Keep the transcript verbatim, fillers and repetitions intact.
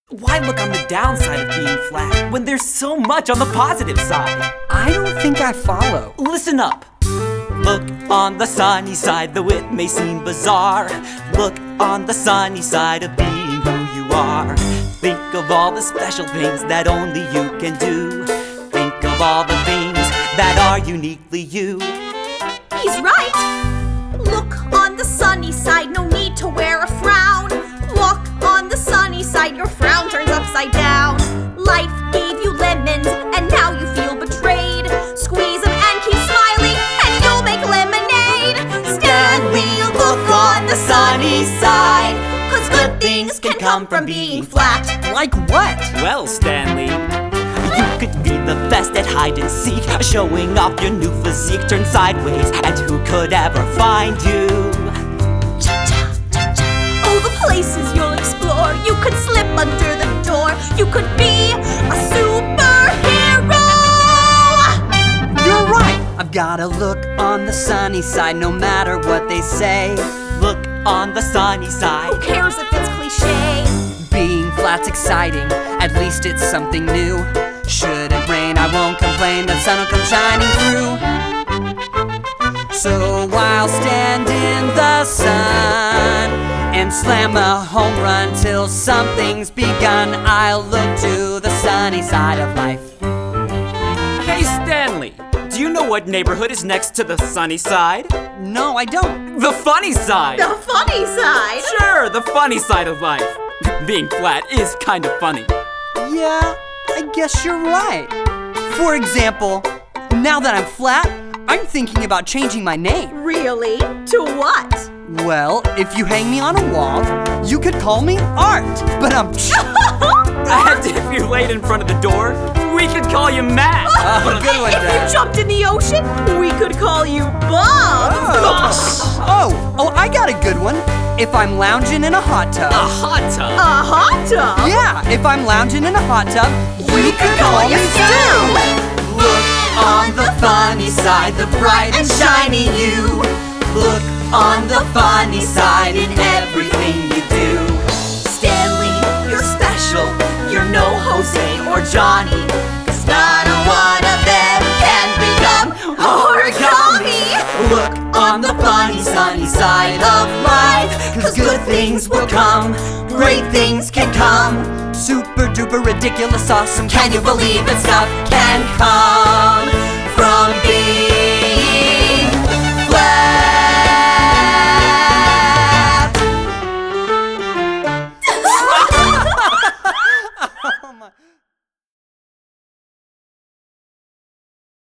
Why look on the downside of being flat when there's so much on the positive side? I don't think I follow. Listen up. Look on the sunny side, though it may seem bizarre. Look on the sunny side of being who you are. Think of all the special things that only you can do. Think of all the things that are uniquely you. He's right! Look on the sunny side, no need to wear a frown. Walk on the sunny side, your frown turns upside down. Life gave you lemons, and now you feel betrayed. Squeeze them and keep smiling, and you'll make lemonade. Stanley, look on the sunny side, 'cause good things can come from being flat. Like what? Well, Stanley, you could be the best at hide and seek, showing off your new physique turned sideways, and who could ever find you? Oh, the places you'll explore. You could slip under the door. You could be a superhero. You're right! I've gotta look on the sunny side no matter what they say. Look on the sunny side. Who cares if it's cliche? Being flat's exciting, at least it's something new. Should it rain, I won't complain, the sun will come shining through. So I'll stand in the sun and slam a home run till something's begun. I'll look to the sunny side of life. Hey, Stanley, do you know what neighborhood is next to the sunny side? No, I don't. The funny side! The funny side. Sure, the funny side of life. Being flat is kind of funny. Yeah, I guess you're right. For example, now that I'm flat, I'm thinking about changing my name. Really? To what? Well, if you hang me on a wall, you could call me Art. But I'm... And if you're laid in front of the door, we could call you Matt. Oh, good one, If Dad. you jumped in the ocean, we could call you Bob. Oh, oh, I got a good one. If I'm lounging in a hot tub. A hot tub. A hot tub? Yeah, if I'm lounging in a hot tub, We could call you Stu. Look on the funny side, the bright and shiny you. Look on the funny side in everything you do. Stanley, you're special. You're no Jose or Johnny, 'cause not a one of them can become origami. Look on the funny sunny side of life, 'cause good things will come, great things can come. super duper ridiculous awesome. Can you believe that stuff can come from being